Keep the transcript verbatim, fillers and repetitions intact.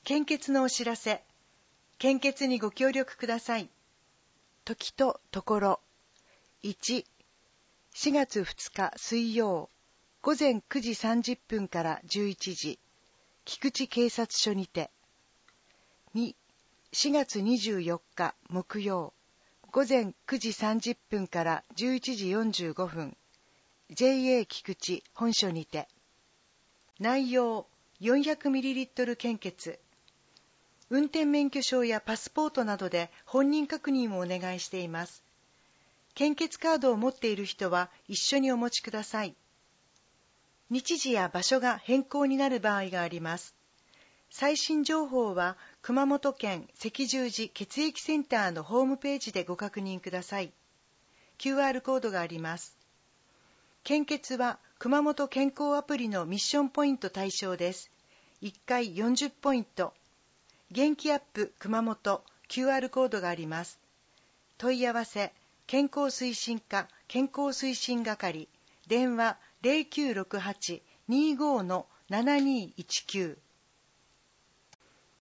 献血のお知らせ。献血にご協力ください。時とところ。いち、しがつふつか水曜、午前くじさんじゅっぷんからじゅういちじ、菊池警察署にて。に、しがつにじゅうよっか木曜、午前くじさんじゅっぷんからじゅういちじよんじゅうごふん、ジェイエー 菊池本署にて。内容、よんひゃくミリリットル 献血。運転免許証やパスポートなどで本人確認をお願いしています。献血カードを持っている人は一緒にお持ちください。日時や場所が変更になる場合があります。最新情報は熊本県赤十字血液センターのホームページでご確認ください。キューアール コードがあります。献血は熊本健康アプリのミッションポイント対象です。いっかいよんじゅうポイント。元気アップ熊本 キューアール コードがあります。問い合わせ、健康推進課健康推進係、電話 ゼロきゅうろくはち にーごー ななにーいちきゅう